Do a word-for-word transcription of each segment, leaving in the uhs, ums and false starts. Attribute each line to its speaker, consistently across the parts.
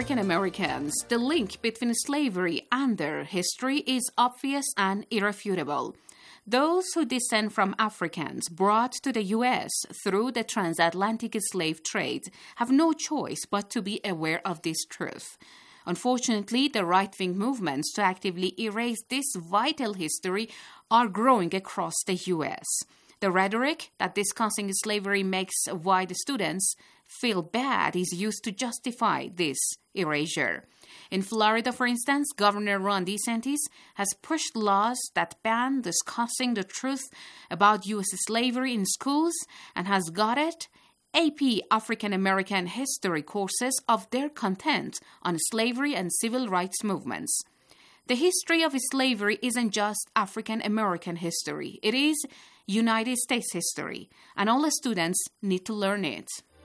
Speaker 1: African Americans, the link between slavery and their history is obvious and irrefutable. Those who descend from Africans brought to the U S through the transatlantic slave trade have no choice but to be aware of this truth. Unfortunately, the right-wing movements to actively erase this vital history are growing across the U S. The rhetoric that discussing slavery makes white students feel bad is used to justify this erasure. In Florida, for instance, Governor Ron DeSantis has pushed laws that ban discussing the truth about U S slavery in schools and has gutted A P African American history courses of their content on slavery and civil rights movements. The history of slavery isn't just African American history. It is United States history, and all the students need to learn it.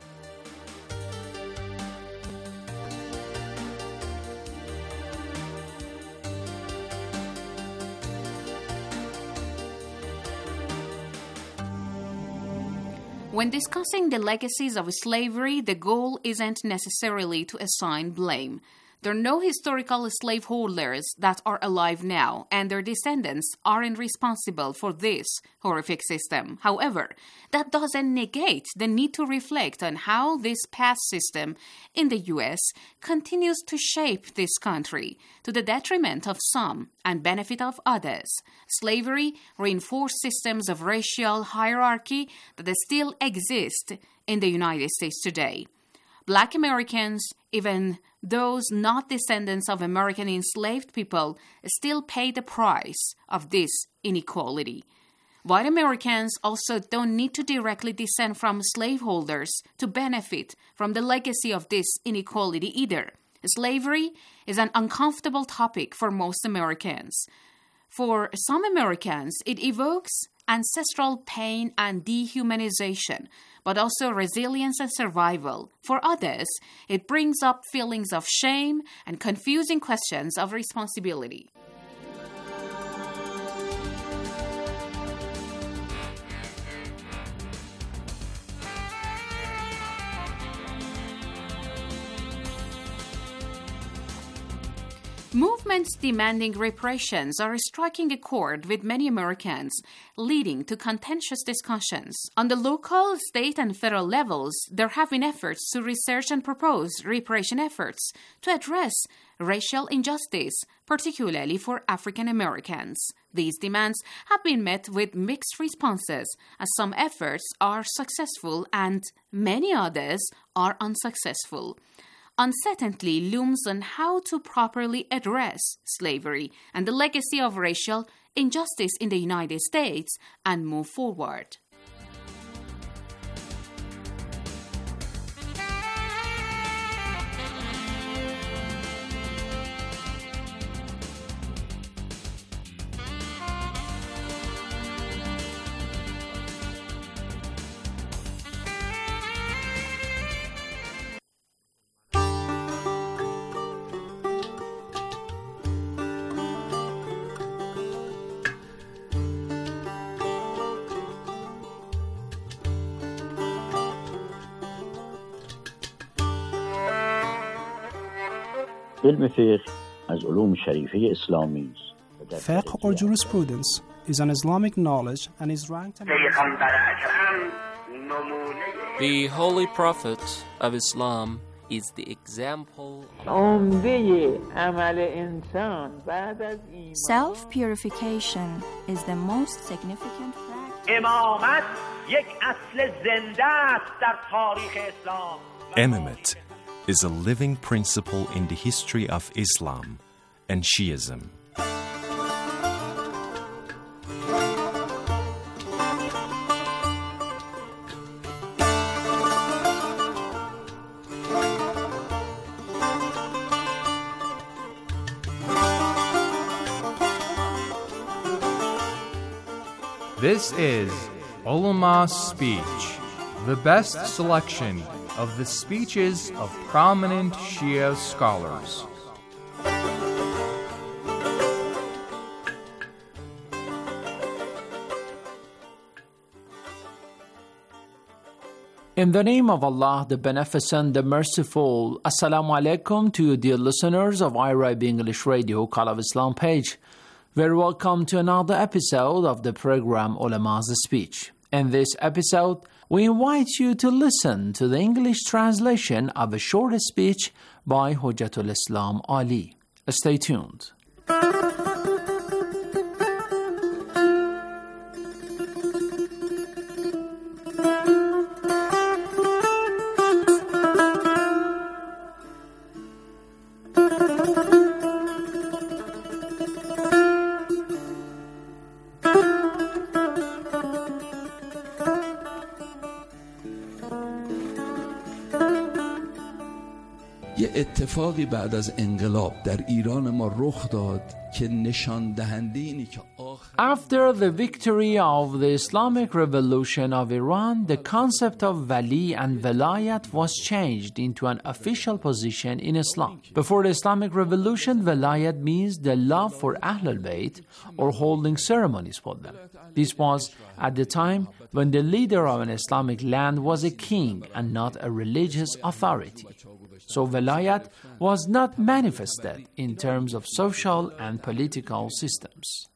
Speaker 1: When discussing the legacies of slavery, the goal isn't necessarily to assign blame. There are no historical slaveholders that are alive now, and their descendants aren't responsible for this horrific system. However, that doesn't negate the need to reflect on how this past system in the U S continues to shape this country to the detriment of some and benefit of others. Slavery reinforced systems of racial hierarchy that still exist in the United States today. Black Americans, even those not descendants of American enslaved people, still pay the price of this inequality. White Americans also don't need to directly descend from slaveholders to benefit from the legacy of this inequality either. Slavery is an uncomfortable topic for most Americans. For some Americans, it evokes ancestral pain and dehumanization, but also resilience and survival. For others, it brings up feelings of shame and confusing questions of responsibility. Movements demanding reparations are striking a chord with many Americans, leading to contentious discussions. On the local, state, and federal levels, there have been efforts to research and propose reparation efforts to address racial injustice, particularly for African Americans. These demands have been met with mixed responses, as some efforts are successful and many others are unsuccessful. Uncertainty looms on how to properly address slavery and the legacy of racial injustice in the United States and move forward.
Speaker 2: علم فقه از علوم شریفه اسلامی است.
Speaker 3: Fiqh or jurisprudence is an Islamic knowledge and is ranked among
Speaker 4: The Holy Prophet of Islam is the example
Speaker 5: Self-purification is the most significant practice.
Speaker 6: Imamate is a living principle in the history of Islam and Shiism.
Speaker 7: This is Ulama's Speech, the best selection of the speeches of prominent Shia scholars.
Speaker 8: In the name of Allah, the Beneficent, the Merciful. Assalamu alaikum to you, dear listeners of I R I B English Radio, Call of Islam page. Very welcome to another episode of the program Ulama's Speech. In this episode, we invite you to listen to the English translation of a short speech by Hujjatul Islam Ali. Stay tuned.
Speaker 9: یه اتفاقی بعد از انقلاب در ایران ما رخ داد که نشان دهنده اینی که آخر
Speaker 8: After the victory of the Islamic Revolution of Iran, the concept of wali and velayat was changed into an official position in Islam. Before the Islamic Revolution, velayat means the love for Ahlul Bayt or holding ceremonies for them. This was at the time when the leader of an Islamic land was a king and not a religious authority. So velayat was not manifested in terms of social and political systems.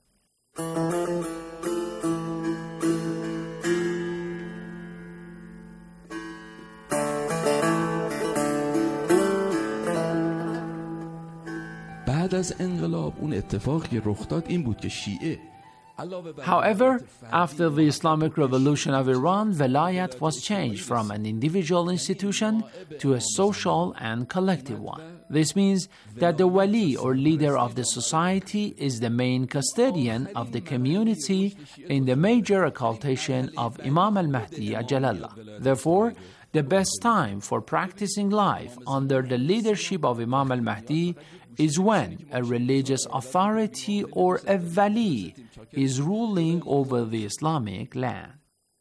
Speaker 9: بعد از انقلاب اون اتفاقی رخ داد این بود که شیعه
Speaker 8: However, after the Islamic Revolution of Iran, velayat was changed from an individual institution to a social and collective one. This means that the wali or leader of the society is the main custodian of the community in the major occultation of Imam al-Mahdi Ajalallah. Therefore, the best time for practicing life under the leadership of Imam al-Mahdi is when a religious authority or a wali is ruling over the Islamic land.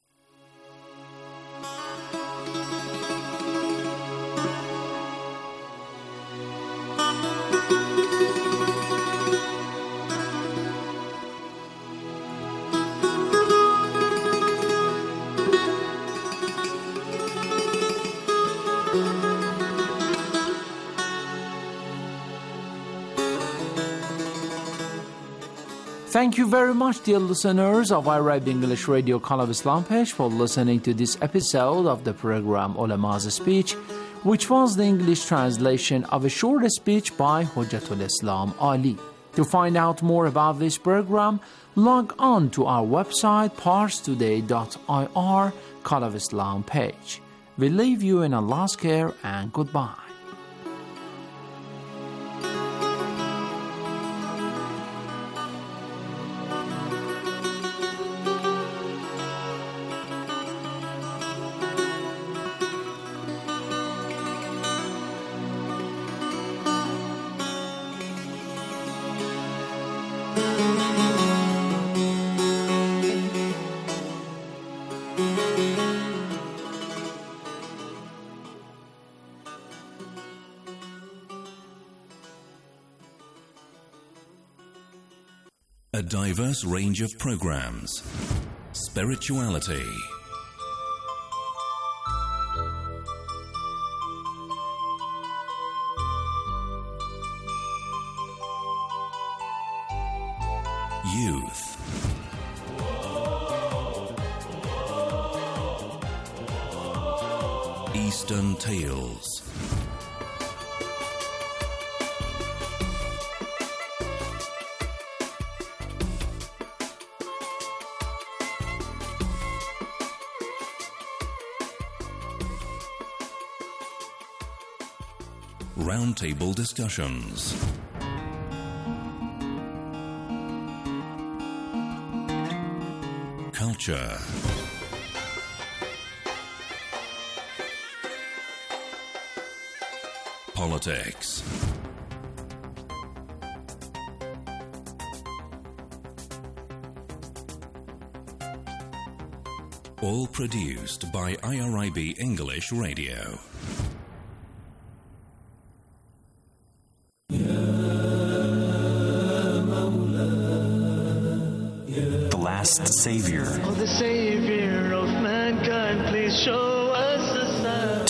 Speaker 8: Thank you very much, dear listeners of I R I B English Radio Call of Islam page, for listening to this episode of the program Ulama's Speech, which was the English translation of a short speech by Hujjatul Islam Ali. To find out more about this program, log on to our website pars today dot I R Call of Islam page. We leave you in Allah's care and goodbye.
Speaker 10: A diverse range of programs. Spirituality. Youth. Eastern Tales. Roundtable discussions. Culture. Politics. All produced by I R I B English Radio.
Speaker 6: The last Savior.
Speaker 11: Oh, the Savior of mankind, please show us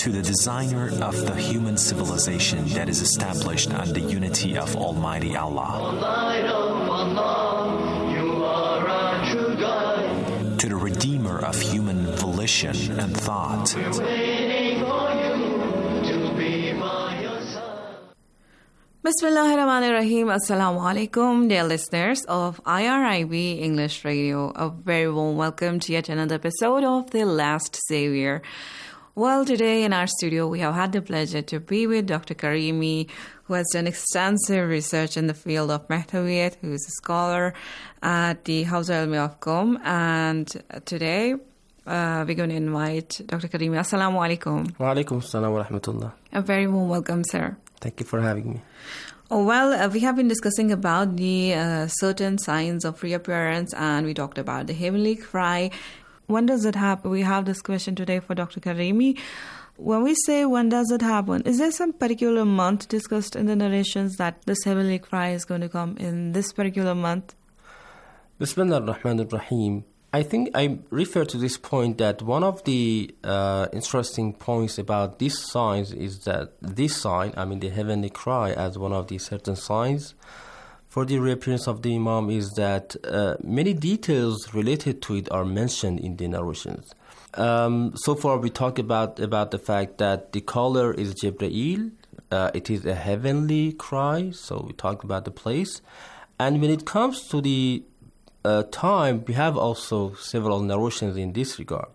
Speaker 6: to the designer of the human civilization that is established on the unity of Almighty Allah. To the Redeemer of human volition and thought.
Speaker 11: Bismillahirrahmanirrahim. Assalamu alaikum, dear listeners of I R I B English Radio. A very warm welcome to yet another episode of The Last Savior. Well, today in our studio, we have had the pleasure to be with Doctor Karimi, who has done extensive research in the field of Mahdawiyat, who is a scholar at the Hawza Ilmi of Qom. And today, uh, we're going to invite Doctor Karimi. Assalamu alaikum.
Speaker 12: Wa alaikum assalam wa rahmatullah.
Speaker 11: A very warm welcome, sir.
Speaker 12: Thank you for having me.
Speaker 11: Oh, well, uh, we have been discussing about the uh, certain signs of reappearance, and we talked about the heavenly cry. When does it happen? We have this question today for Doctor Karimi. When we say when does it happen, is there some particular month discussed in the narrations that this heavenly cry is going to come in this particular month?
Speaker 12: Bismillah ar-Rahman ar-Rahim. I think I refer to this point that one of the uh, interesting points about these signs is that this sign, I mean the heavenly cry as one of the certain signs for the reappearance of the Imam, is that uh, many details related to it are mentioned in the narrations. Um, so far we talked about, about the fact that the caller is Jibreel. Uh, it is a heavenly cry, so we talked about the place. And when it comes to the uh, time, we have also several narrations in this regard.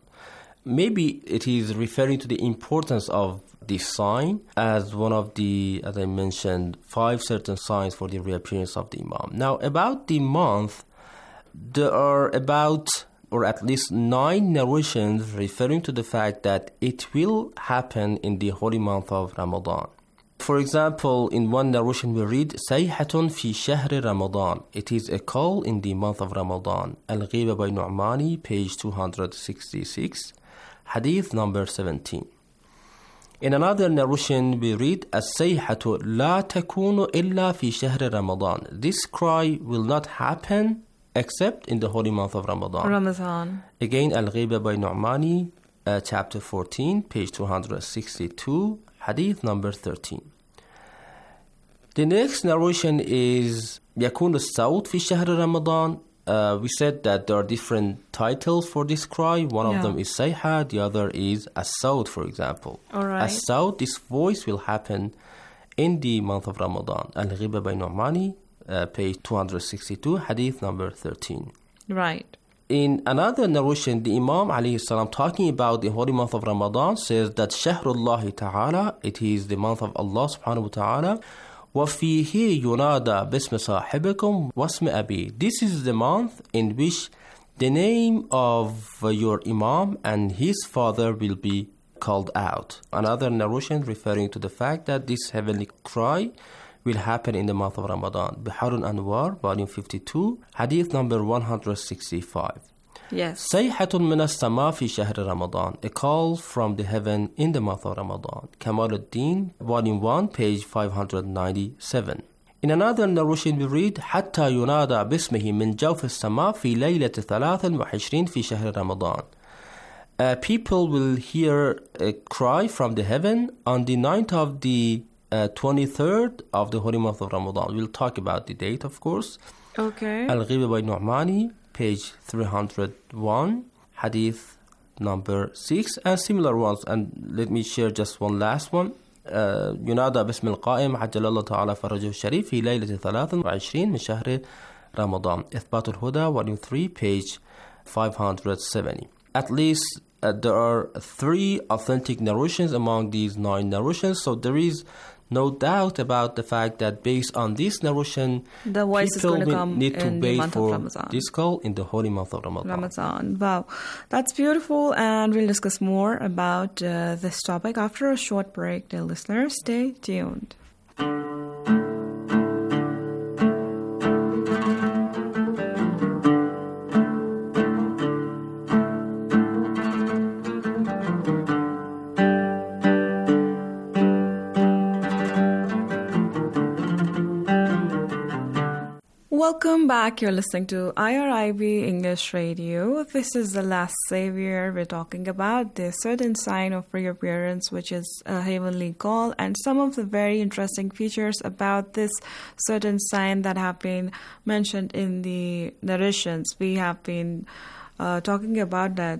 Speaker 12: Maybe it is referring to the importance of this sign as one of the, as I mentioned, five certain signs for the reappearance of the Imam. Now, about the month, there are about, or at least nine narrations referring to the fact that it will happen in the holy month of Ramadan. For example, in one narration we read, Sayhatun fi shahr Ramadan. It is a call in the month of Ramadan. Al-Ghiba by Nu'mani, page two hundred sixty-six, hadith number seventeen. In another narration, we read, As-sayhatu la takunu illa fi shahr Ramadan. This cry will not happen except in the holy month of Ramadan.
Speaker 11: Ramadan.
Speaker 12: Again, Al-Ghiba by Nu'mani, uh, chapter fourteen, page two hundred sixty-two, hadith number thirteen. The next narration is Yakun as-sawt fi shahr Ramadan. Uh, we said that there are different titles for this cry. One yeah. of them is Sayha, the other is As-Sawt, for example.
Speaker 11: All right.
Speaker 12: As-Sawt, this voice will happen in the month of Ramadan. Al-Ghiba by Nu'mani, uh, page two hundred sixty-two, hadith number thirteen.
Speaker 11: Right.
Speaker 12: In another narration, the Imam alayhi salam, talking about the holy month of Ramadan, says that Shahrullahi ta'ala, it is the month of Allah subhanahu wa ta'ala, وَفِيهِ يُنَادَى بِاسْمِ صَاحِبِكُمْ وَاسْمِ أَبِي. This is the month in which the name of your Imam and his father will be called out. Another narration referring to the fact that this heavenly cry will happen in the month of Ramadan. Bihar al-Anwar, volume fifty-two, hadith number one hundred sixty-five.
Speaker 11: Yes.
Speaker 12: Sayhatun min as-sama fi shahr Ramadan. A call from the heaven in the month of Ramadan. Kamaluddin, volume one, page five hundred ninety-seven. In another narration we read, Hatta yunada bismihi min jawf as-sama fi laylat thalathan wa ishrin fi shahr Ramadan. Uh, people will hear a cry from the heaven on the ninth of the uh, twenty-third of the holy month of Ramadan. We'll talk about the date, of course.
Speaker 11: Okay.
Speaker 12: Al-Ghiba by Nu'mani, page three hundred one, hadith number six, and similar ones. And let me share just one last one. ينادى باسم القائم عجل الله تعالى فرجه الشريف في ليلة ثلاث وعشرين من شهر رمضان. إثبات الهدى, volume three, page five hundred seventy. At least uh, there are three authentic narrations among these nine narrations, so there is no doubt about the fact that based on this narration,
Speaker 11: the voice
Speaker 12: people
Speaker 11: is come
Speaker 12: need to
Speaker 11: in
Speaker 12: wait
Speaker 11: the month
Speaker 12: for
Speaker 11: of Ramadan.
Speaker 12: This call in the holy month of Ramadan.
Speaker 11: Ramadan. Wow. That's beautiful, and we'll discuss more about uh, this topic after a short break. Dear listeners, stay tuned. Welcome back. You're listening to I R I B English Radio. This is the last Savior. We're talking about the certain sign of reappearance, which is a heavenly call, and some of the very interesting features about this certain sign that have been mentioned in the narrations. We have been uh, talking about that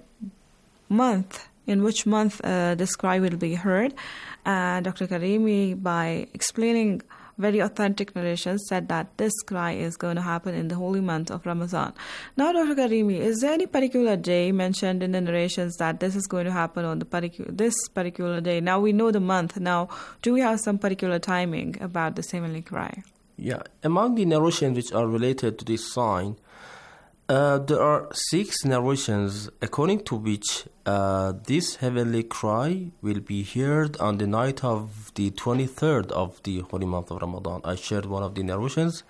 Speaker 11: month, in which month uh, this cry will be heard. And Doctor Karimi, by explaining very authentic narrations, said that this cry is going to happen in the holy month of Ramadan. Now, Doctor Karimi, is there any particular day mentioned in the narrations that this is going to happen on the particular this particular day? Now we know the month. Now, do we have some particular timing about this heavenly cry?
Speaker 12: Yeah, among the narrations which are related to this sign, uh, there are six narrations according to which uh, this heavenly cry will be heard on the night of the twenty-third of the holy month of Ramadan. I shared one of the narrations.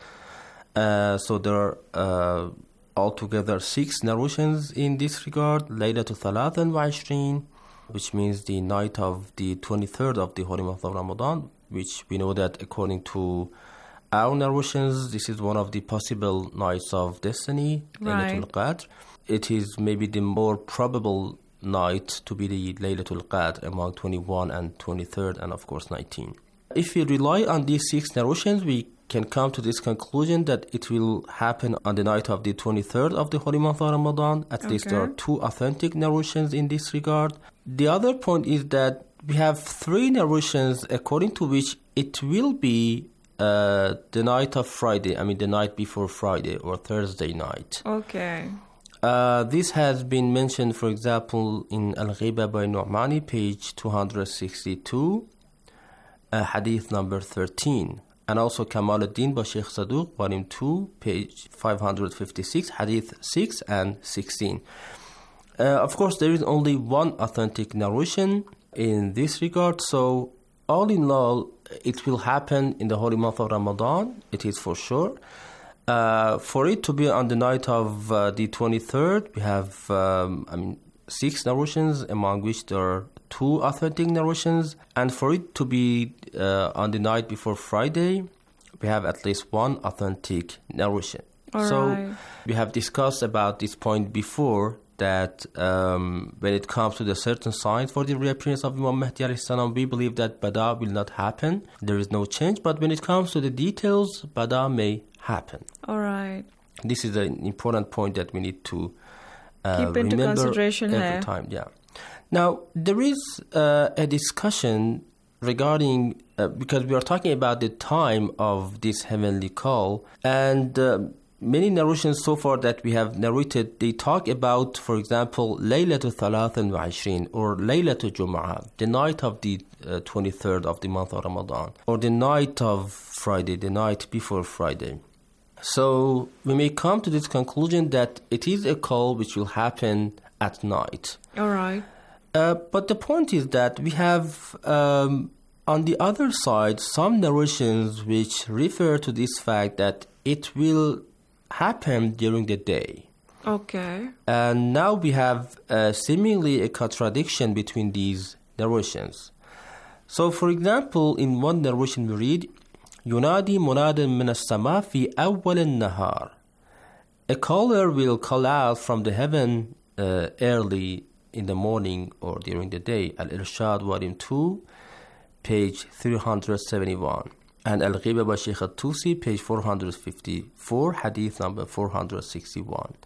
Speaker 12: Uh, so there are uh, altogether six narrations in this regard. Laylatul Thalathan wa Ishreen, which means the night of the twenty-third of the holy month of Ramadan, which we know that according to our narrations, this is one of the possible nights of destiny,
Speaker 11: right.
Speaker 12: Laylatul Qadr. It is maybe the more probable night to be the Laylatul Qadr among twenty-one and twenty-third and of course nineteen. If we rely on these six narrations, we can come to this conclusion that it will happen on the night of the twenty-third of the holy month of Ramadan. At
Speaker 11: Okay.
Speaker 12: least there are two authentic narrations in this regard. The other point is that we have three narrations according to which it will be uh, the night of Friday, I mean the night before Friday or Thursday night.
Speaker 11: Okay.
Speaker 12: Uh, this has been mentioned, for example, in Al-Ghiba by Nu'mani, page two hundred sixty-two, uh, hadith number thirteen. And also Kamal ad-Din by Sheikh Saduq, volume two, page five hundred fifty-six, hadith six and sixteen. Uh, of course, there is only one authentic narration in this regard, so all in all, it will happen in the holy month of Ramadan, it is for sure. Uh, for it to be on the night of uh, the twenty-third, we have um, I mean, six narrations, among which there are two authentic narrations. And for it to be uh, on the night before Friday, we have at least one authentic narration.
Speaker 11: All
Speaker 12: so
Speaker 11: right.
Speaker 12: we have discussed about this point before, that um, when it comes to the certain signs for the reappearance of Imam Mahdi alayhi salam, we believe that Bada will not happen. There is no change. But when it comes to the details, Bada may happen.
Speaker 11: All right.
Speaker 12: This is an important point that we need to uh,
Speaker 11: Keep into
Speaker 12: remember
Speaker 11: consideration
Speaker 12: every
Speaker 11: here.
Speaker 12: time. Yeah. Now, there is uh, a discussion regarding, uh, because we are talking about the time of this heavenly call, and uh, many narrations so far that we have narrated, they talk about, for example, Laylatul Thalathan wa Ishreen, or Laylatul Jum'ah, the night of the uh, twenty-third of the month of Ramadan, or the night of Friday, the night before Friday. So we may come to this conclusion that it is a call which will happen at night.
Speaker 11: All right.
Speaker 12: Uh, but the point is that we have, um, on the other side, some narrations which refer to this fact that it will happen during the day.
Speaker 11: Okay.
Speaker 12: And now we have uh, seemingly a contradiction between these narrations. So, for example, in one narration we read, يُنَادِي مُنَادٍ مِنَ السَّمَاءِ فِي أَوَّلِ النَّهَارِ. A caller will call out from the heaven uh, early in the morning or during the day. Al-Irshad, volume two, page three hundred seventy-one. And Al-Ghiba by Sheikh At-Tusi, page four hundred fifty-four, hadith number four hundred sixty-one.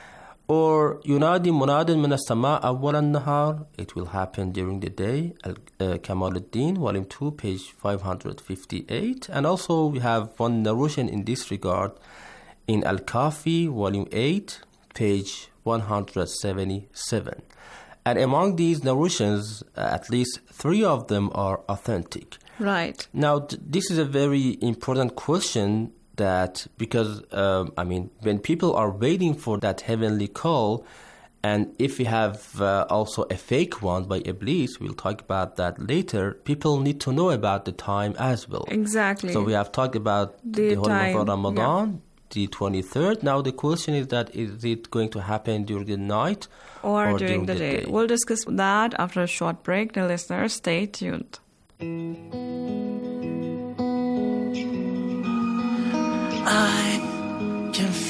Speaker 12: Or Yunadi Munadin min as-sama' awwal an-nahar. It will happen during the day. Uh, Kamal ad-Din, volume two, page five hundred fifty-eight. And also we have one narration in this regard in Al-Kafi, volume eight, page one hundred seventy-seven. And among these narrations, uh, at least three of them are authentic.
Speaker 11: Right.
Speaker 12: Now, th- this is a very important question, that because, um, I mean, when people are waiting for that heavenly call, and if we have uh, also a fake one by Iblis, we'll talk about that later, people need to know about the time as well.
Speaker 11: Exactly.
Speaker 12: So we have talked about
Speaker 11: the,
Speaker 12: the whole
Speaker 11: time,
Speaker 12: month of Ramadan,
Speaker 11: yeah.
Speaker 12: the twenty-third. Now the question is that is it going to happen during the night
Speaker 11: or,
Speaker 12: or
Speaker 11: during, during the, the day? day? We'll discuss that after a short break. The listeners, stay tuned.
Speaker 13: I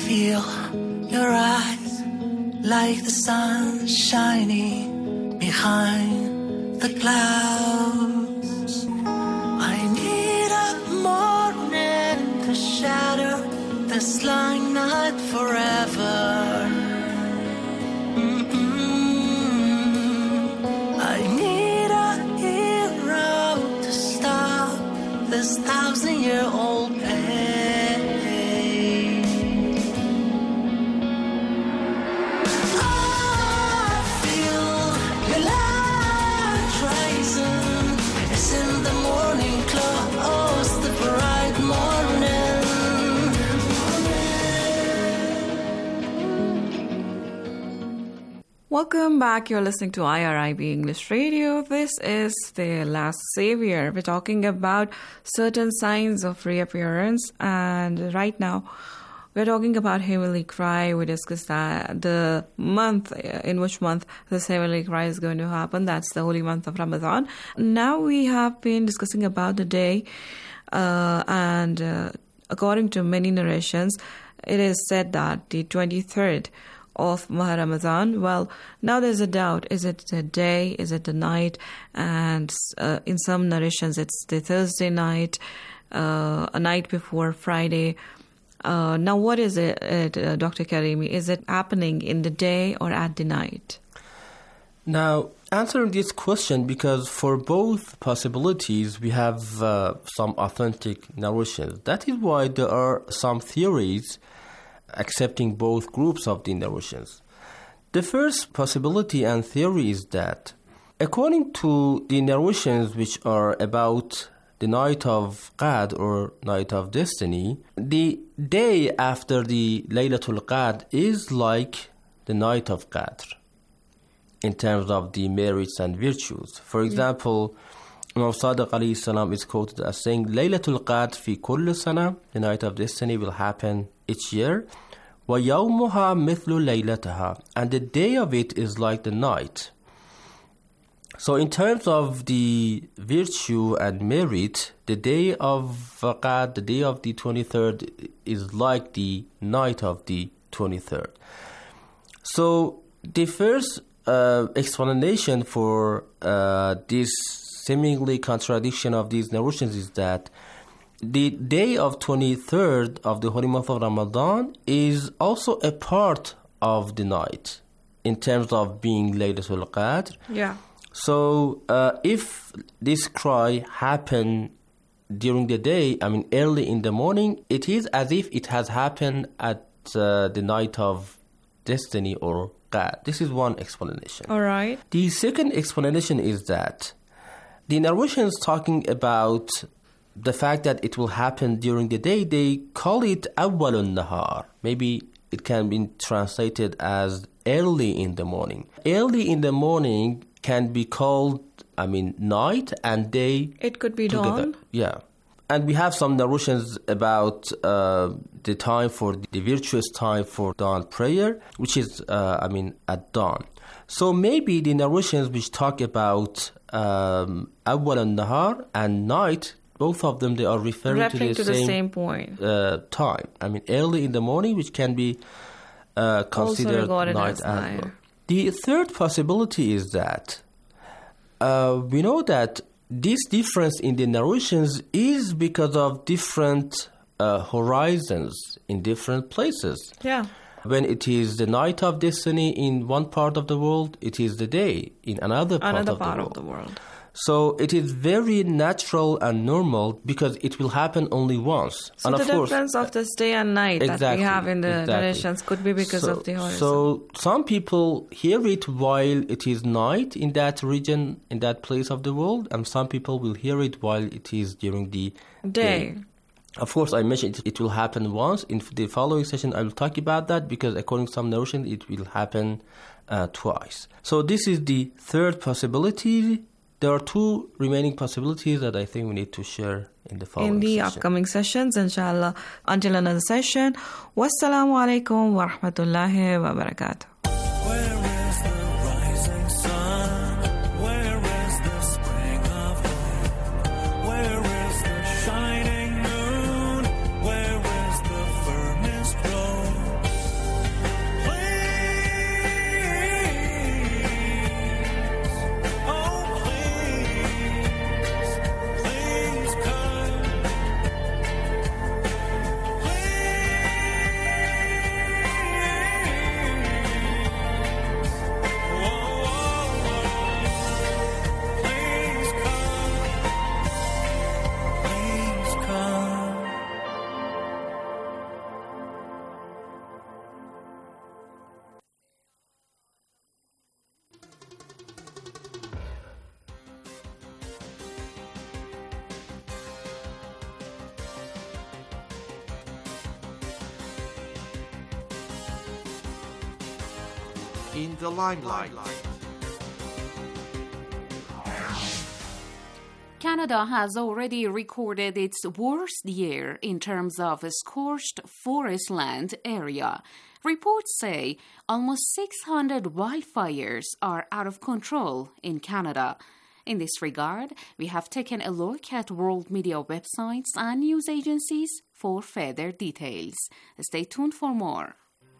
Speaker 13: feel your eyes like the sun shining behind the clouds. I need a morning to shatter this long night forever. This thousand-year-old pain. I feel your light rising. It's in the morning close, the bright morning.
Speaker 11: Welcome back. You're listening to I R I B English Radio. This is The Last Savior. We're talking about certain signs of reappearance, and right now we're talking about Heavenly Cry. We discussed that the month, in which month this Heavenly Cry is going to happen. That's the holy month of Ramadan. Now we have been discussing about the day, uh, and uh, according to many narrations, it is said that the twenty-third of Maha Ramadan. Well, now there's a doubt. Is it the day? Is it the night? And uh, in some narrations, it's the Thursday night, uh, a night before Friday. Uh, now, what is it, uh, Doctor Karimi? Is it happening in the day or at the night?
Speaker 12: Now, answering this question, because for both possibilities, we have uh, some authentic narrations. That is why there are some theories accepting both groups of the narrations. The first possibility and theory is that, according to the narrations which are about the night of Qadr or night of destiny, the day after the Laylatul Qadr is like the night of Qadr in terms of the merits and virtues. For example, Imam Sadiq alayhi salam is quoted as saying, Laylatul Qadr fi kulli sana, the night of destiny will happen each year. وَيَوْمُهَا مِثْلُ لَيْلَتَهَا, and the day of it is like the night. So in terms of the virtue and merit, the day of Qadr, the day of the twenty-third, is like the night of the twenty-third. So the first uh, explanation for uh, this seemingly contradiction of these narrations is that the day of twenty-third of the holy month of Ramadan is also a part of the night in terms of being Laylatul Qadr.
Speaker 11: Yeah.
Speaker 12: So uh, if this cry happened during the day, I mean early in the morning, it is as if it has happened at uh, the night of destiny or Qadr. This is one explanation.
Speaker 11: All right.
Speaker 12: The second explanation is that the narrations talking about the fact that it will happen during the day, they call it awwalun nahar. Maybe it can be translated as early in the morning. Early in the morning can be called, I mean, night and day.
Speaker 11: It could be
Speaker 12: together.
Speaker 11: dawn.
Speaker 12: Yeah. And we have some narrations about uh, the time for the virtuous time for dawn prayer, which is, uh, I mean, at dawn. So maybe the narrations which talk about um, awwalun nahar and night, both of them, they are referring,
Speaker 11: referring
Speaker 12: to the
Speaker 11: to
Speaker 12: same,
Speaker 11: the same point.
Speaker 12: Uh, time. I mean, early in the morning, which can be uh, considered night as, as well. The third possibility is that uh, we know that this difference in the narrations is because of different uh, horizons in different places.
Speaker 11: Yeah.
Speaker 12: When it is the night of destiny in one part of the world, it is the day in another part,
Speaker 11: another
Speaker 12: of,
Speaker 11: part
Speaker 12: the
Speaker 11: of the world.
Speaker 12: So it is very natural and normal because it will happen only once.
Speaker 11: So
Speaker 12: and
Speaker 11: the
Speaker 12: of course,
Speaker 11: difference of this day and night
Speaker 12: exactly,
Speaker 11: that we have in the
Speaker 12: exactly.
Speaker 11: narrations could be because
Speaker 12: so,
Speaker 11: of the horizon.
Speaker 12: So some people hear it while it is night in that region, in that place of the world, and some people will hear it while it is during the
Speaker 11: day.
Speaker 12: day. Of course, I mentioned it, it will happen once. In the following session, I will talk about that because according to some narration, it will happen uh, twice. So this is the third possibility. There are two remaining possibilities that I think we need to share in the following
Speaker 11: In the
Speaker 12: session.
Speaker 11: upcoming sessions, inshallah. Until another session, wassalamu alaikum wa rahmatullahi wa barakatuh.
Speaker 13: Shining moon, where is the firmest road?
Speaker 14: in the limelight.
Speaker 1: Canada has already recorded its worst year in terms of scorched forest land area. Reports say almost six hundred wildfires are out of control in Canada. In this regard, we have taken a look at world media websites and news agencies for further details. Stay tuned for more.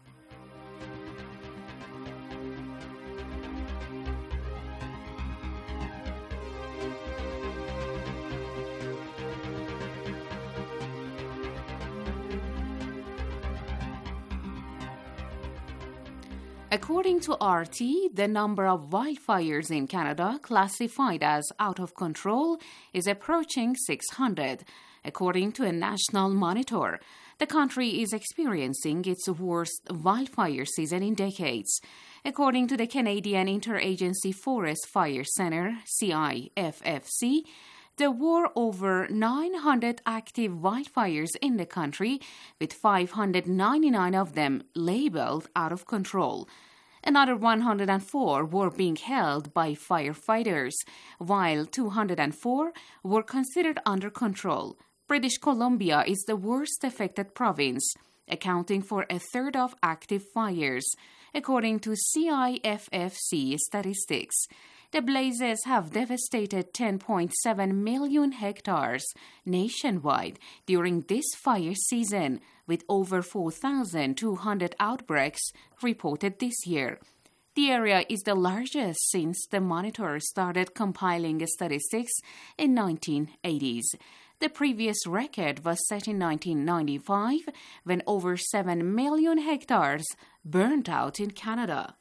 Speaker 1: According to R T, the number of wildfires in Canada classified as out of control is approaching six hundred. According to a national monitor, the country is experiencing its worst wildfire season in decades. According to the Canadian Interagency Forest Fire Centre, C I F F C, there were over nine hundred active wildfires in the country, with five hundred ninety-nine of them labeled out of control. Another one hundred four were being held by firefighters, while two hundred four were considered under control. British Columbia is the worst affected province, accounting for a third of active fires, according to C I F F C statistics. The blazes have devastated ten point seven million hectares nationwide during this fire season, with over four thousand two hundred outbreaks reported this year. The area is the largest since the monitor started compiling statistics in nineteen eighties. The previous record was set in nineteen ninety-five, when over seven million hectares burned out in Canada.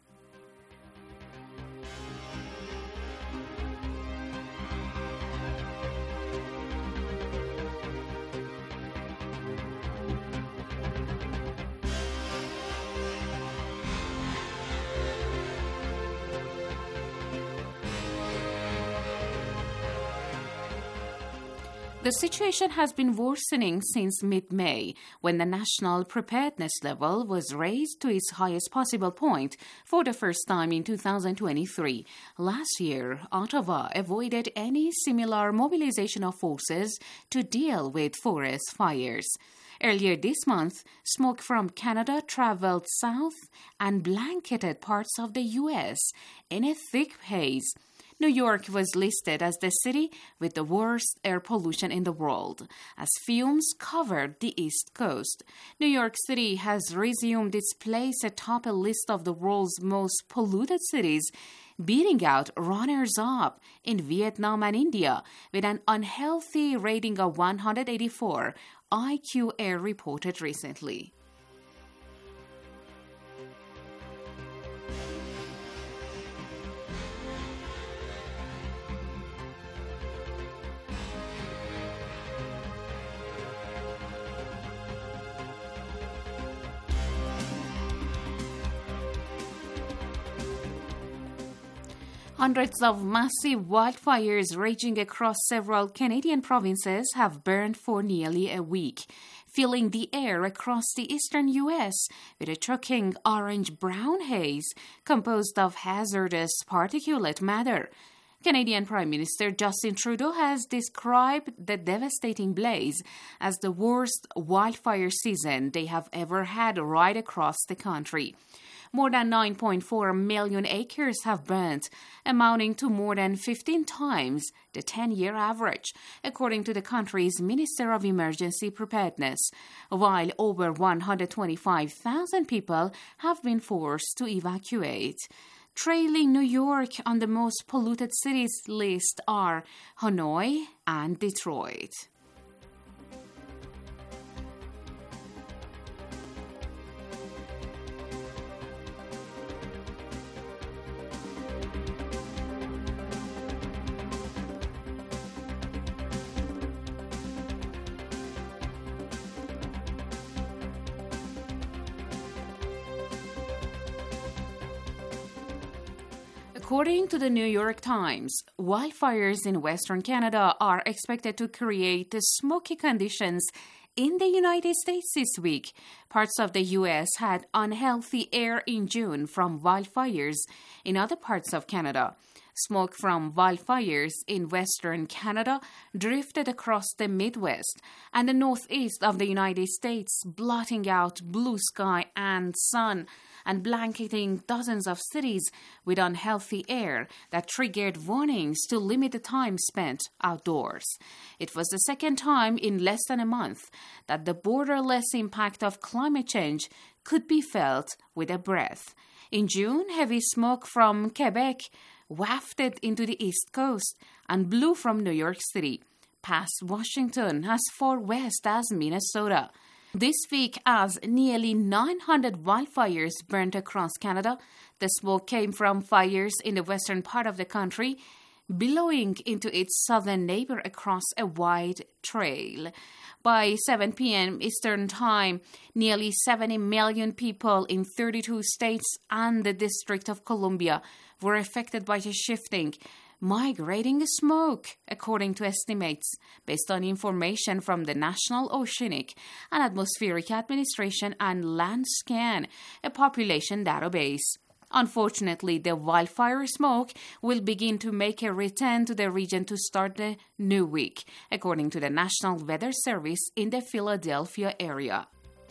Speaker 1: The situation has been worsening since mid-May, when the national preparedness level was raised to its highest possible point for the first time in two thousand twenty-three. Last year, Ottawa avoided any similar mobilization of forces to deal with forest fires. Earlier this month, smoke from Canada traveled south and blanketed parts of the U S in a thick haze. New York was listed as the city with the worst air pollution in the world, as fumes covered the East Coast. New York City has resumed its place atop a list of the world's most polluted cities, beating out runners-up in Vietnam and India with an unhealthy rating of one hundred eighty-four, I Q Air reported recently. Hundreds of massive wildfires raging across several Canadian provinces have burned for nearly a week, filling the air across the eastern U S with a choking orange-brown haze composed of hazardous particulate matter. Canadian Prime Minister Justin Trudeau has described the devastating blaze as the worst wildfire season they have ever had right across the country. More than nine point four million acres have burnt, amounting to more than fifteen times the ten-year average, according to the country's Minister of Emergency Preparedness, while over one hundred twenty-five thousand people have been forced to evacuate. Trailing New York on the most polluted cities list are Hanoi and Detroit. According to the New York Times, wildfires in Western Canada are expected to create smoky conditions In the United States this week, parts of the U S had unhealthy air in June from wildfires in other parts of Canada. Smoke from wildfires in western Canada drifted across the Midwest and the northeast of the United States, blotting out blue sky and sun and blanketing dozens of cities with unhealthy air that triggered warnings to limit the time spent outdoors. It was the second time in less than a month that the borderless impact of climate change could be felt with a breath. In June, heavy smoke from Quebec wafted into the East Coast and blew from New York City, past Washington, as far west as Minnesota. This week, as nearly nine hundred wildfires burned across Canada, the smoke came from fires in the western part of the country, billowing into its southern neighbor across a wide trail. By seven p.m. Eastern Time, nearly seventy million people in thirty-two states and the District of Columbia were affected by the shifting, migrating smoke, according to estimates based on information from the National Oceanic and Atmospheric Administration and Landscan, a population database. Unfortunately, the wildfire smoke will begin to make a return to the region to start the new week, according to the National Weather Service in the Philadelphia area.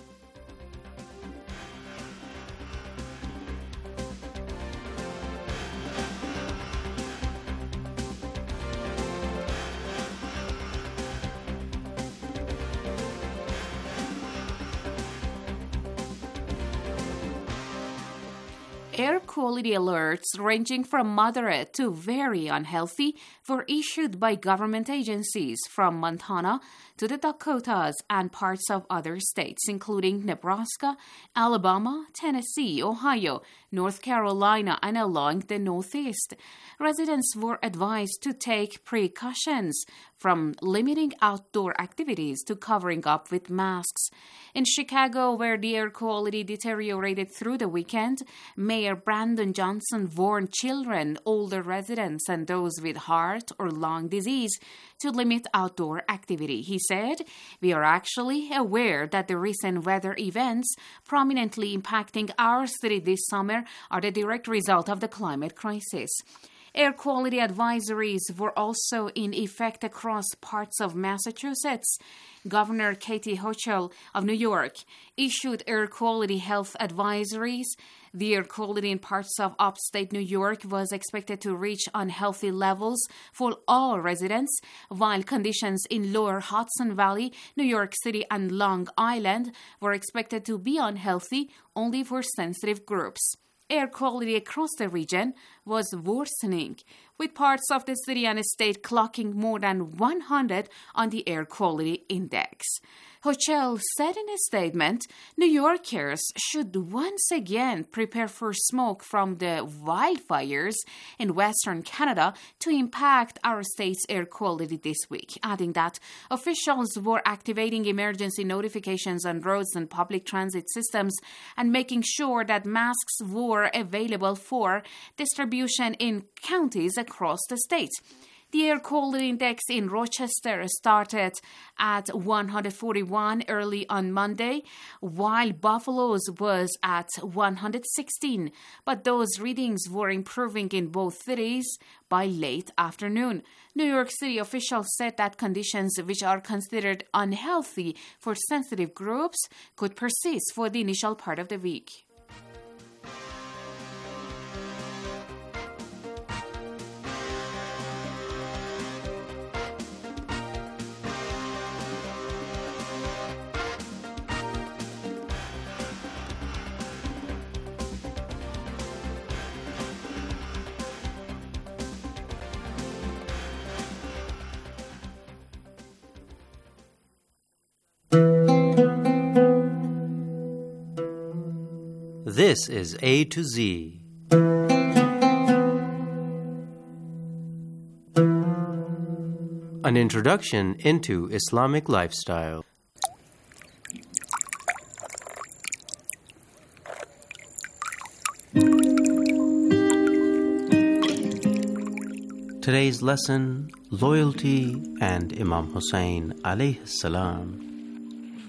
Speaker 1: Air quality alerts ranging from moderate to very unhealthy were issued by government agencies from Montana to the Dakotas and parts of other states, including Nebraska, Alabama, Tennessee, Ohio, North Carolina, and along the Northeast. Residents were advised to take precautions from limiting outdoor activities to covering up with masks. In Chicago, where the air quality deteriorated through the weekend, Mayor Brandon Johnson warned children, older residents, and those with heart or lung disease to limit outdoor activity. He said, "We are actually aware that the recent weather events prominently impacting our city this summer are the direct result of the climate crisis." Air quality advisories were also in effect across parts of Massachusetts. Governor Kathy Hochul of New York issued air quality health advisories. The air quality in parts of upstate New York was expected to reach unhealthy levels for all residents, while conditions in lower Hudson Valley, New York City, and Long Island were expected to be unhealthy only for sensitive groups. Air quality across the region was worsening, with parts of the city and state clocking more than one hundred on the air quality index. Hochul said in a statement, New Yorkers should once again prepare for smoke from the wildfires in Western Canada to impact our state's air quality this week, adding that officials were activating emergency notifications on roads and public transit systems and making sure that masks were available for distribution in counties across the state. The air quality index in Rochester started at one hundred forty-one early on Monday, while Buffalo's was at one hundred sixteen, but those readings were improving in both cities by late afternoon. New York City officials said that conditions which are considered unhealthy for sensitive groups could persist for the initial part of the week.
Speaker 14: This is A to Z. An introduction into Islamic lifestyle. Today's lesson, loyalty and Imam Hussein alayhi salam.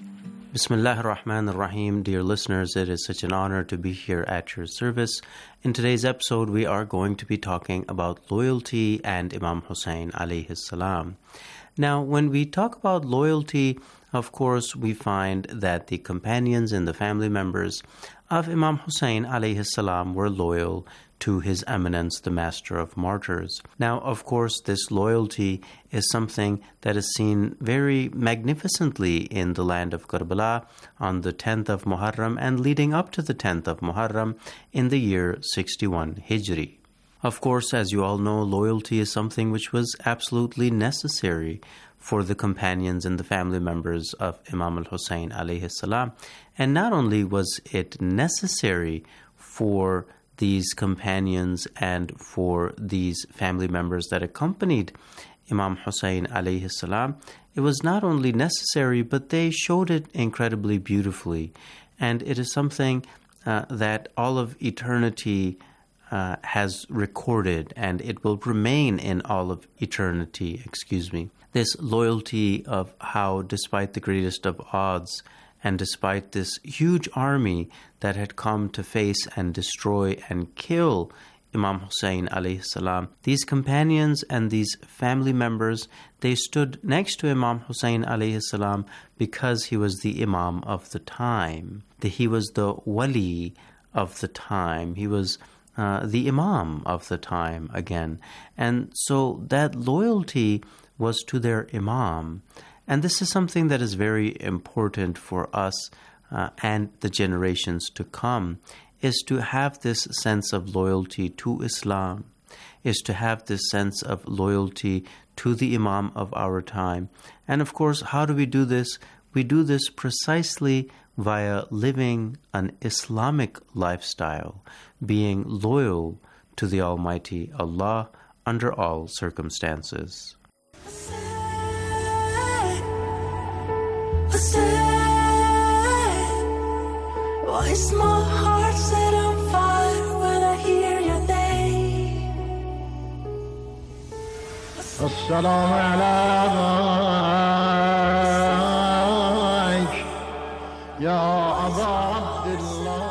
Speaker 14: Bismillah ar-Rahman ar-Rahim. Dear listeners, it is such an honor to be here at your service. In today's episode, we are going to be talking about loyalty and Imam Hussein alayhi salam. Now, when we talk about loyalty, of course, we find that the companions and the family members of Imam Hussein alayhi salam were loyal to His Eminence, the Master of Martyrs. Now, of course, this loyalty is something that is seen very magnificently in the land of Karbala on the tenth of Muharram and leading up to the tenth of Muharram in the year sixty-one Hijri. Of course, as you all know, loyalty is something which was absolutely necessary for the companions and the family members of Imam al-Hussein alayhi salam. And not only was it necessary for these companions and for these family members that accompanied Imam Hussein alayhi salam, it was not only necessary, but they showed it incredibly beautifully. And it is something uh, that all of eternity uh, has recorded, and it will remain in all of eternity, excuse me. This loyalty of how, despite the greatest of odds, and despite this huge army that had come to face and destroy and kill Imam Hussein alayhi salam, these companions and these family members, they stood next to Imam Hussein alayhi salam because he was the Imam of the time. He was the wali of the time. He was uh, the Imam of the time again. And so that loyalty was to their Imam. And this is something that is very important for us uh, and the generations to come, is to have this sense of loyalty to Islam, is to have this sense of loyalty to the Imam of our time. And of course, how do we do this? We do this precisely via living an Islamic lifestyle, being loyal to the Almighty Allah under all circumstances.
Speaker 13: Why is my heart set on fire when I hear your name?
Speaker 15: Assalamu alayk Ya Aba Abdullah.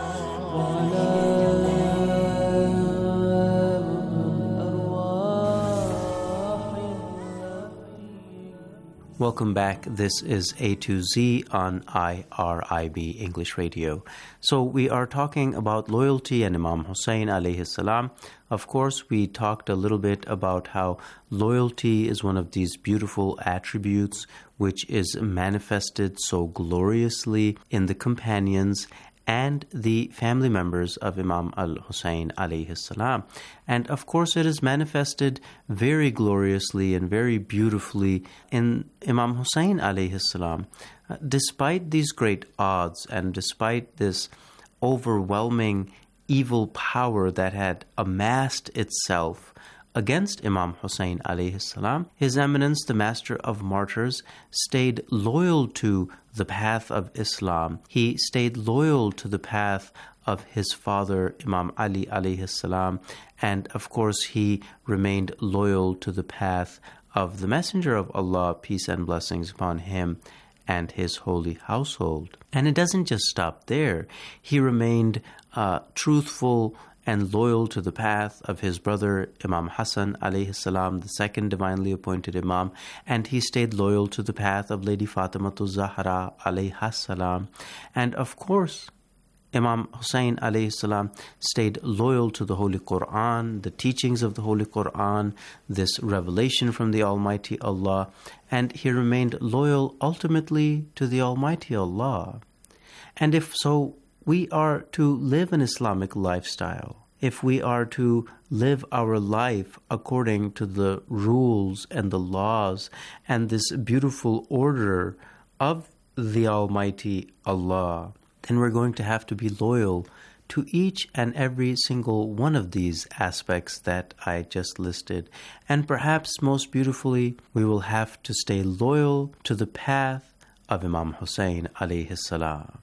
Speaker 14: Welcome back. This is A to Z on I R I B English Radio. So we are talking about loyalty and Imam Hussein alayhi salam. Of course, we talked a little bit about how loyalty is one of these beautiful attributes which is manifested so gloriously in the companions and the family members of Imam al-Hussein alayhi salam. And of course it is manifested very gloriously and very beautifully in Imam Hussein alayhi salam. Uh, despite these great odds and despite this overwhelming evil power that had amassed itself against Imam Hussein alayhi salam, His Eminence, the Master of Martyrs, stayed loyal to the path of Islam. He stayed loyal to the path of his father, Imam Ali alayhi salam, and of course he remained loyal to the path of the Messenger of Allah, peace and blessings upon him and his holy household. And it doesn't just stop there. He remained uh, truthful and loyal to the path of his brother Imam Hassan alayhi salam, the second divinely appointed Imam, and he stayed loyal to the path of Lady Fatimatu Zahra alayha salam. And of course, Imam Hussein alayhi salam stayed loyal to the Holy Quran, the teachings of the Holy Quran, this revelation from the Almighty Allah, and he remained loyal ultimately to the Almighty Allah. And if so, we are to live an Islamic lifestyle, if we are to live our life according to the rules and the laws and this beautiful order of the Almighty Allah, then we're going to have to be loyal to each and every single one of these aspects that I just listed. And perhaps most beautifully, we will have to stay loyal to the path of Imam Hussein alayhi salam.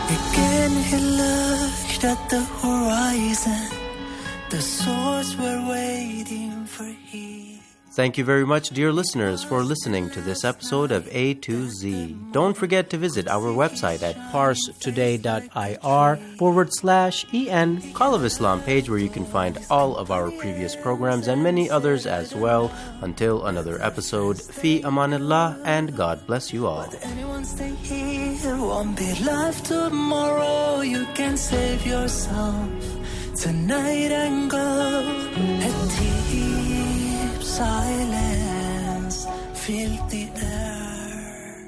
Speaker 13: Again he looked at the horizon. The swords were waiting for him.
Speaker 14: Thank you very much, dear listeners, for listening to this episode of A to Z. Don't forget to visit our website at parstoday.ir forward slash en Call of Islam page, where you can find all of our previous programs and many others as well. Until another episode, Fi Amanillah, and God bless you all.
Speaker 13: Anyone stay here, won't be life tomorrow. You can save yourself tonight and go. A deep silence filled the air.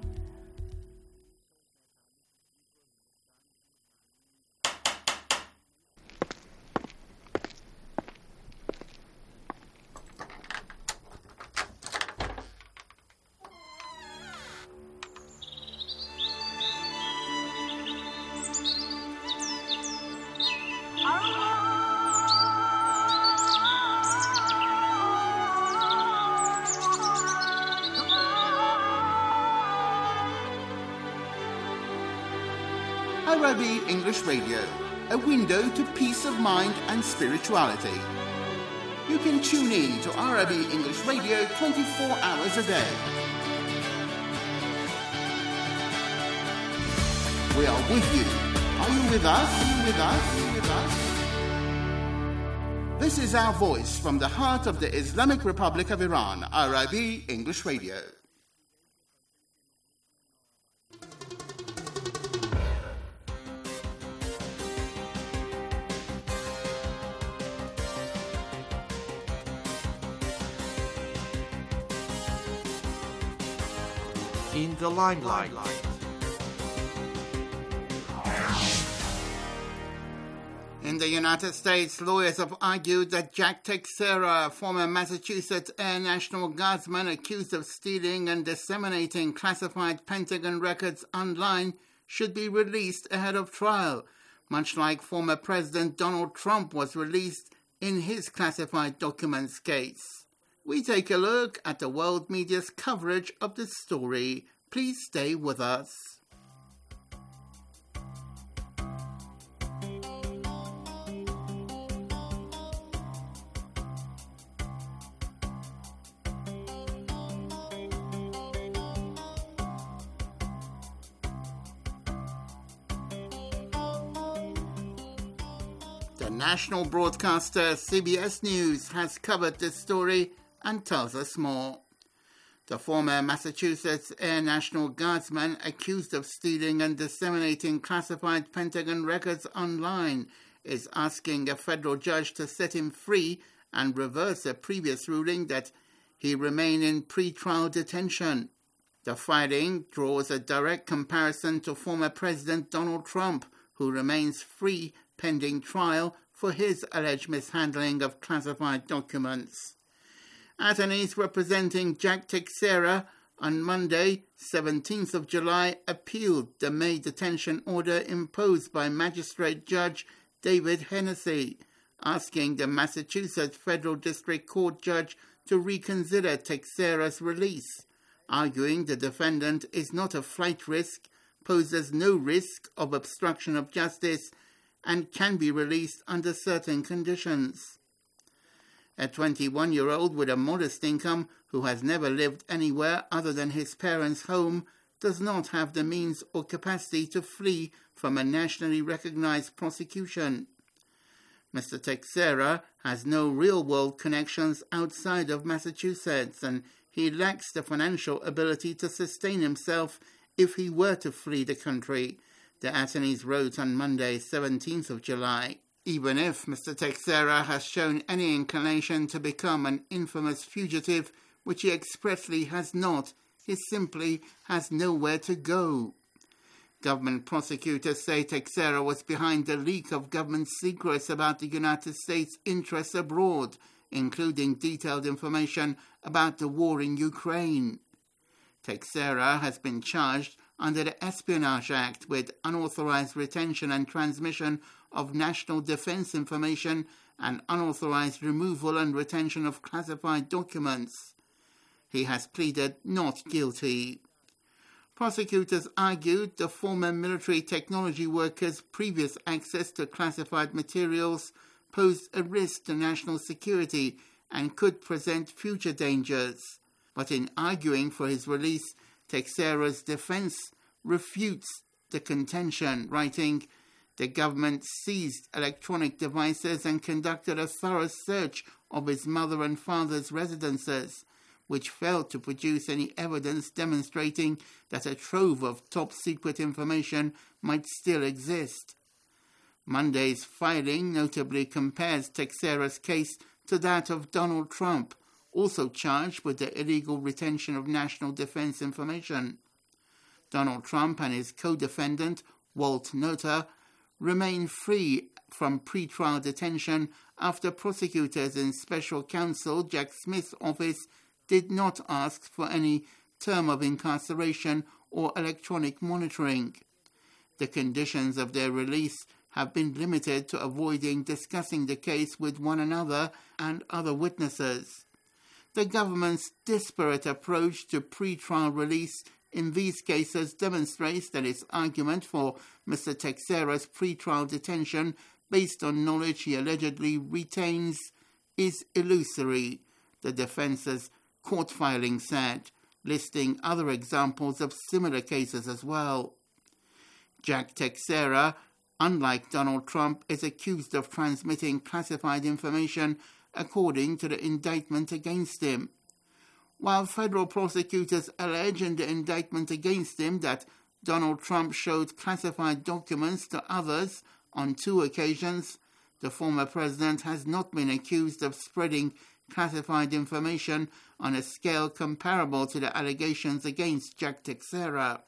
Speaker 16: Arabi English Radio, a window to peace of mind and spirituality. You can tune in to Arabi English Radio twenty-four hours a day. We are with you. Are you with us? Are you with us? Are you with us? This is our voice from the heart of the Islamic Republic of Iran, Arabi English Radio.
Speaker 17: In the limelight.
Speaker 16: In the United States, lawyers have argued that Jack Teixeira, a former Massachusetts Air National Guardsman accused of stealing and disseminating classified Pentagon records online, should be released ahead of trial, much like former President Donald Trump was released in his classified documents case. We take a look at the world media's coverage of this story. Please stay with us. The national broadcaster C B S News has covered this story and tells us more. The former Massachusetts Air National Guardsman accused of stealing and disseminating classified Pentagon records online is asking a federal judge to set him free and reverse a previous ruling that he remain in pre-trial detention. The filing draws a direct comparison to former President Donald Trump, who remains free pending trial for his alleged mishandling of classified documents. Attorneys representing Jack Teixeira on Monday, seventeenth of July, appealed the May detention order imposed by Magistrate Judge David Hennessy, asking the Massachusetts Federal District Court judge to reconsider Teixeira's release, arguing the defendant is not a flight risk, poses no risk of obstruction of justice, and can be released under certain conditions. A twenty-one-year-old with a modest income who has never lived anywhere other than his parents' home does not have the means or capacity to flee from a nationally recognized prosecution. Mister Teixeira has no real-world connections outside of Massachusetts, and he lacks the financial ability to sustain himself if he were to flee the country, the attorneys wrote on Monday, seventeenth of July. Even if Mister Teixeira has shown any inclination to become an infamous fugitive, which he expressly has not, he simply has nowhere to go. Government prosecutors say Teixeira was behind the leak of government secrets about the United States' interests abroad, including detailed information about the war in Ukraine. Teixeira has been charged under the Espionage Act with unauthorized retention and transmission of national defense information and unauthorized removal and retention of classified documents. He has pleaded not guilty. Prosecutors argued the former military technology worker's previous access to classified materials posed a risk to national security and could present future dangers. But in arguing for his release, Teixeira's defense refutes the contention, writing, "The government seized electronic devices and conducted a thorough search of his mother and father's residences, which failed to produce any evidence demonstrating that a trove of top-secret information might still exist." Monday's filing notably compares Teixeira's case to that of Donald Trump, also charged with the illegal retention of national defense information. Donald Trump and his co-defendant, Walt Nauta, remain free from pre-trial detention after prosecutors in special counsel Jack Smith's office did not ask for any term of incarceration or electronic monitoring. The conditions of their release have been limited to avoiding discussing the case with one another and other witnesses. The government's disparate approach to pre-trial release in these cases demonstrates that its argument for Mister Teixeira's pre-trial detention based on knowledge he allegedly retains is illusory, the defense's court filing said, listing other examples of similar cases as well. Jack Teixeira, unlike Donald Trump, is accused of transmitting classified information according to the indictment against him. While federal prosecutors allege in the indictment against him that Donald Trump showed classified documents to others on two occasions, the former president has not been accused of spreading classified information on a scale comparable to the allegations against Jack Teixeira.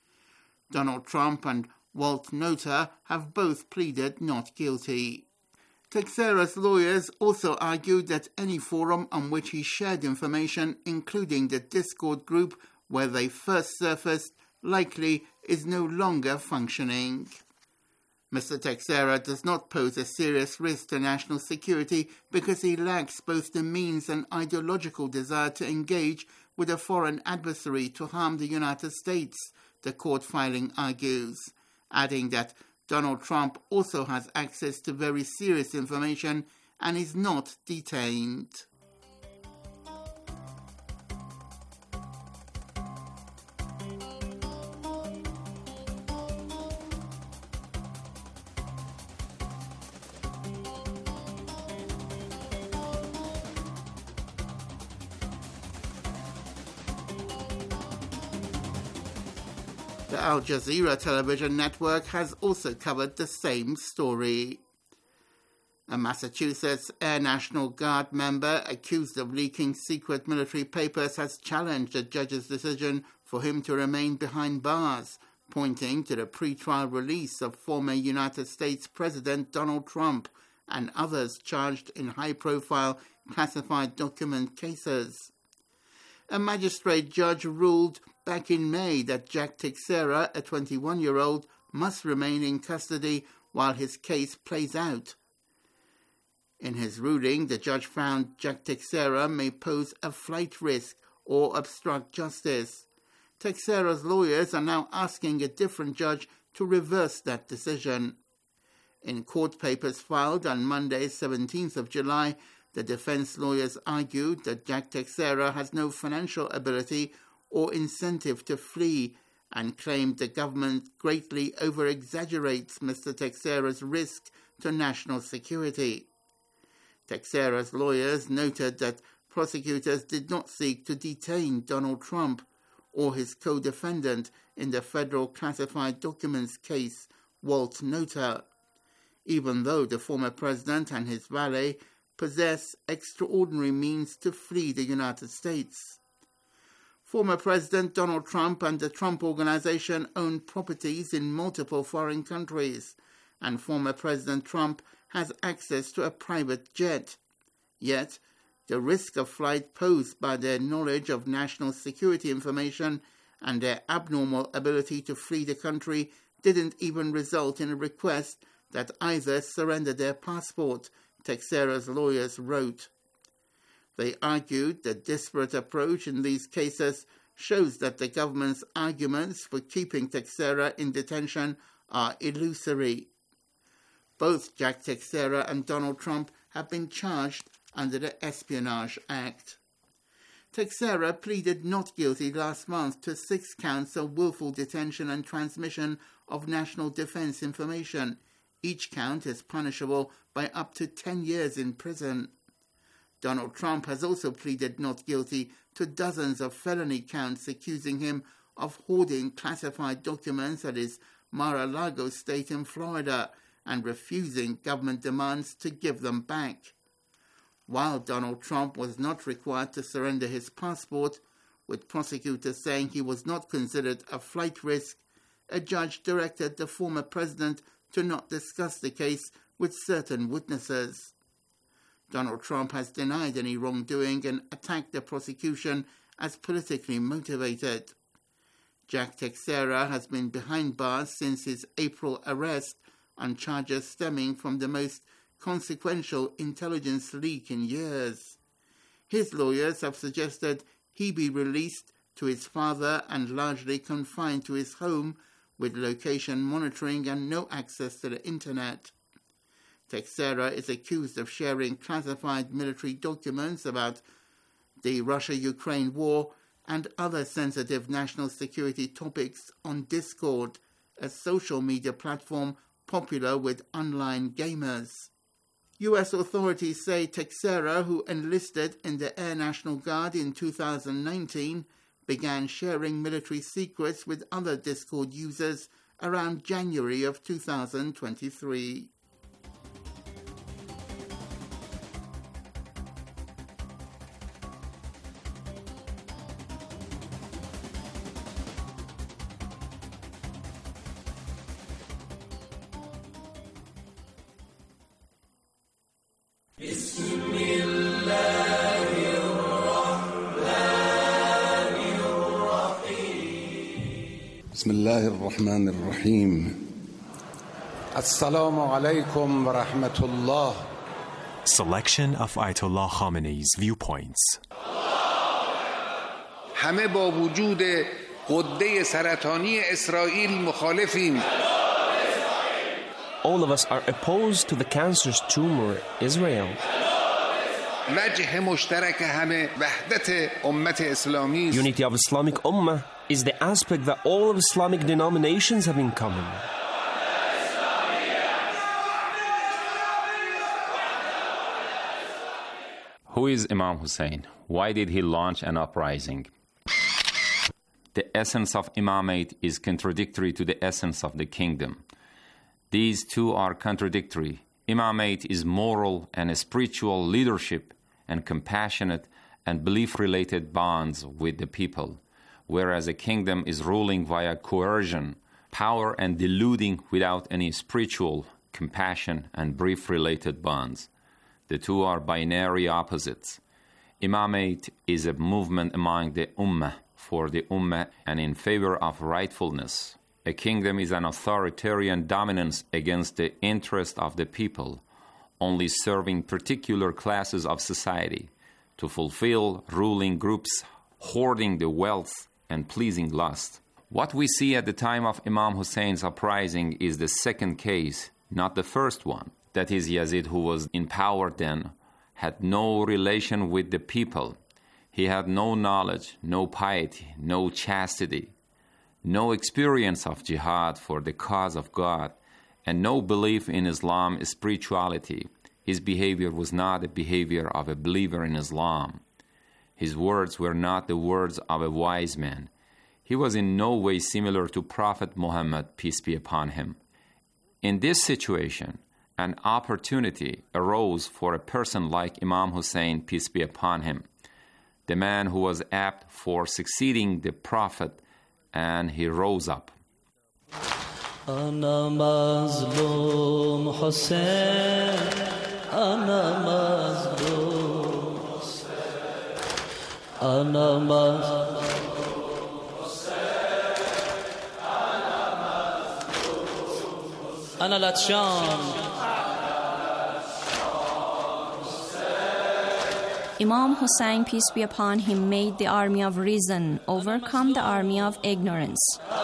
Speaker 16: Donald Trump and Walt Nauta have both pleaded not guilty. Teixeira's lawyers also argued that any forum on which he shared information, including the Discord group where they first surfaced, likely is no longer functioning. Mister Teixeira does not pose a serious risk to national security because he lacks both the means and ideological desire to engage with a foreign adversary to harm the United States, the court filing argues, adding that Donald Trump also has access to very serious information and is not detained. The Al Jazeera television network has also covered the same story. A Massachusetts Air National Guard member accused of leaking secret military papers has challenged a judge's decision for him to remain behind bars, pointing to the pre-trial release of former United States President Donald Trump and others charged in high-profile classified document cases. A magistrate judge ruled back in May that Jack Teixeira, a twenty-one-year-old, must remain in custody while his case plays out. In his ruling, the judge found Jack Teixeira may pose a flight risk or obstruct justice. Teixeira's lawyers are now asking a different judge to reverse that decision. In court papers filed on Monday, seventeenth of July, the defense lawyers argued that Jack Teixeira has no financial ability or incentive to flee and claimed the government greatly over-exaggerates Mister Teixeira's risk to national security. Teixeira's lawyers noted that prosecutors did not seek to detain Donald Trump or his co-defendant in the federal classified documents case, Walt Nauta, even though the former president and his valet possess extraordinary means to flee the United States. Former President Donald Trump and the Trump Organization own properties in multiple foreign countries, and former President Trump has access to a private jet. Yet, the risk of flight posed by their knowledge of national security information and their abnormal ability to flee the country didn't even result in a request that either surrender their passport, Teixeira's lawyers wrote. They argued the disparate approach in these cases shows that the government's arguments for keeping Teixeira in detention are illusory. Both Jack Teixeira and Donald Trump have been charged under the Espionage Act. Teixeira pleaded not guilty last month to six counts of willful detention and transmission of national defense information. Each count is punishable by up to ten years in prison. Donald Trump has also pleaded not guilty to dozens of felony counts accusing him of hoarding classified documents at his Mar-a-Lago state in Florida and refusing government demands to give them back. While Donald Trump was not required to surrender his passport, with prosecutors saying he was not considered a flight risk, a judge directed the former president to not discuss the case with certain witnesses. Donald Trump has denied any wrongdoing and attacked the prosecution as politically motivated. Jack Teixeira has been behind bars since his April arrest on charges stemming from the most consequential intelligence leak in years. His lawyers have suggested he be released to his father and largely confined to his home with location monitoring and no access to the internet. Teixeira is accused of sharing classified military documents about the Russia-Ukraine war and other sensitive national security topics on Discord, a social media platform popular with online gamers. U S authorities say Teixeira, who enlisted in the Air National Guard in two thousand nineteen, began sharing military secrets with other Discord users around January of two thousand twenty-three.
Speaker 18: بسم الله الرحمن الرحيم السلام عليكم ورحمة الله.
Speaker 6: Selection of Ayatollah Khamenei's viewpoints.
Speaker 18: همه با وجود غده سرطانی اسرائیل مخالفیم.
Speaker 19: All of us are opposed to the cancerous tumor Israel.
Speaker 18: وجه مشترک همه وحدت امت اسلامی.
Speaker 19: Unity of Islamic Ummah is the aspect that all of Islamic denominations have in common.
Speaker 20: Who is Imam Hussein? Why did he launch an uprising? The essence of imamate is contradictory to the essence of the kingdom. These two are contradictory. Imamate is moral and spiritual leadership and compassionate and belief-related bonds with the people, whereas a kingdom is ruling via coercion, power, and deluding without any spiritual compassion and belief-related bonds. The two are binary opposites. Imamate is a movement among the Ummah, for the Ummah, and in favor of rightfulness. A kingdom is an authoritarian dominance against the interest of the people, only serving particular classes of society to fulfill ruling groups, hoarding the wealth and pleasing lust. What we see at the time of Imam Hussein's uprising is the second case, not the first one. That is, Yazid, who was in power then, had no relation with the people. He had no knowledge, no piety, no chastity, no experience of jihad for the cause of God, and no belief in Islam spirituality. His behavior was not the behavior of a believer in Islam. His words were not the words of a wise man. He was in no way similar to Prophet Muhammad, peace be upon him. In this situation, an opportunity arose for a person like Imam Hussein, peace be upon him, the man who was apt for succeeding the Prophet, and he rose up.
Speaker 13: Ana mazlum Hussein, ana mazlum Hussein, ana mazlum Hussein, ana mazlum Hussein, ana latshan.
Speaker 5: Imam Hussein, peace be upon him, made the army of reason overcome the army of ignorance.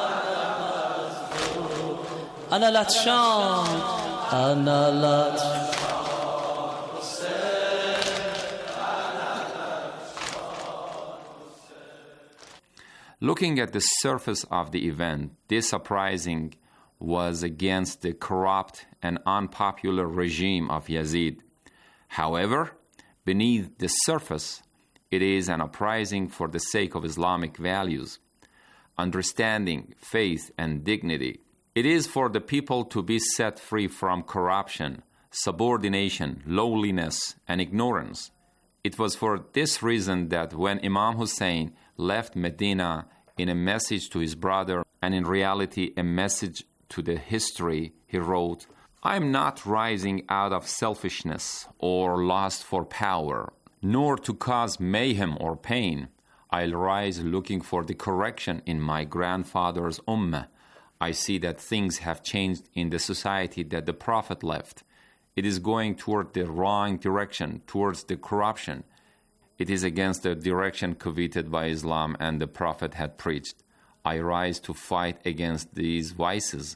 Speaker 20: Looking at the surface of the event, this uprising was against the corrupt and unpopular regime of Yazid. However, beneath the surface, it is an uprising for the sake of Islamic values, understanding, faith, and dignity. It is for the people to be set free from corruption, subordination, lowliness, and ignorance. It was for this reason that when Imam Hussein left Medina in a message to his brother, and in reality a message to the history, he wrote, "I am not rising out of selfishness or lust for power, nor to cause mayhem or pain. I'll rise looking for the correction in my grandfather's ummah. I see that things have changed in the society that the Prophet left. It is going toward the wrong direction, towards the corruption. It is against the direction coveted by Islam and the Prophet had preached. I rise to fight against these vices."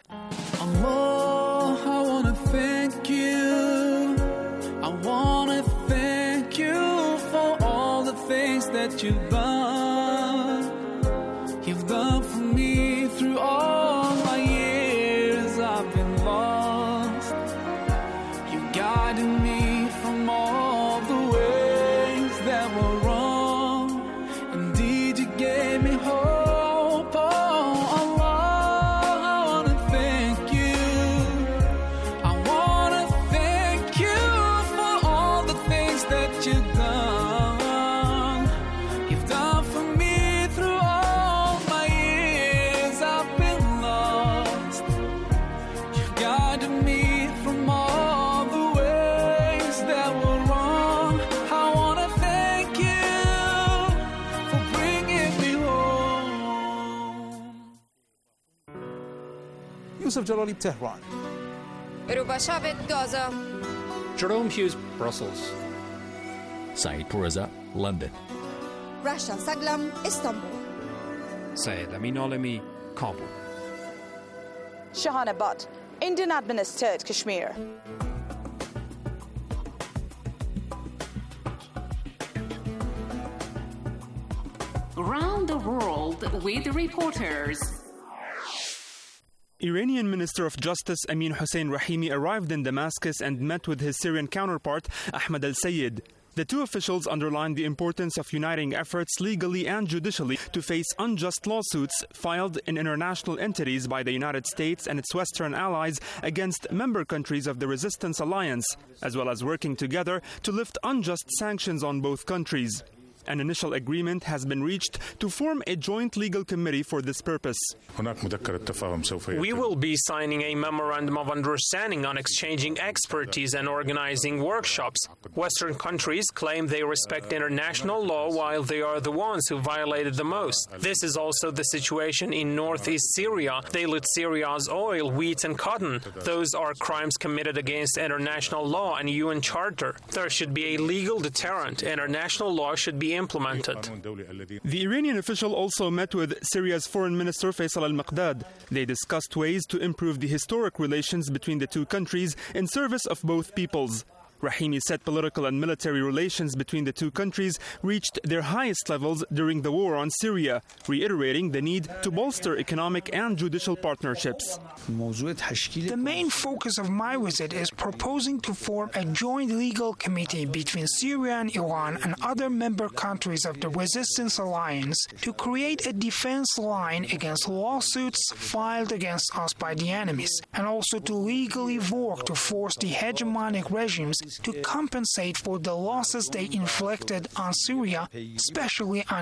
Speaker 13: Allah, I want to thank you. I want to thank you for all the things that you've done. You've done for me through all my years I've been lost. You guided me from all the ways that were wrong. Indeed, you gave me hope. Oh, Allah, I want to thank you. I want to thank you for all the things that you've done. You've done for me through all my years I've been lost. You've guided me from all the ways that were wrong. I want to thank you for bringing me home.
Speaker 21: Yusuf Jalali, Tehran.
Speaker 22: Rubashavit, Gaza.
Speaker 23: Jerome Hughes, Brussels.
Speaker 24: Saeed Pourreza, London.
Speaker 22: Rasha Saglam, Istanbul.
Speaker 23: Syed Amin Alami, Kabul.
Speaker 25: Shahana Butt, Indian administered Kashmir.
Speaker 1: Around the world with reporters.
Speaker 3: Iranian Minister of Justice Amin Hussein Rahimi arrived in Damascus and met with his Syrian counterpart Ahmad al-Sayed. The two officials underlined the importance of uniting efforts legally and judicially to face unjust lawsuits filed in international entities by the United States and its Western allies against member countries of the Resistance Alliance, as well as working together to lift unjust sanctions on both countries. An initial agreement has been reached to form a joint legal committee for this purpose.
Speaker 23: We will be signing a memorandum of understanding on exchanging expertise and organizing workshops. Western countries claim they respect international law while they are the ones who violated the most. This is also the situation in northeast Syria. They lit Syria's oil, wheat, and cotton. Those are crimes committed against international law and U N Charter. There should be a legal deterrent. International law should be implemented.
Speaker 3: The Iranian official also met with Syria's Foreign Minister Faisal al-Maqdad. They discussed ways to improve the historic relations between the two countries in service of both peoples. Rahimi said political and military relations between the two countries reached their highest levels during the war on Syria, reiterating the need to bolster economic and judicial partnerships.
Speaker 26: The main focus of my visit is proposing to form a joint legal committee between Syria and Iran and other member countries of the Resistance Alliance to create a defense line against lawsuits filed against us by the enemies, and also to legally work to force the hegemonic regimes to compensate for the losses they inflicted on Syria, especially on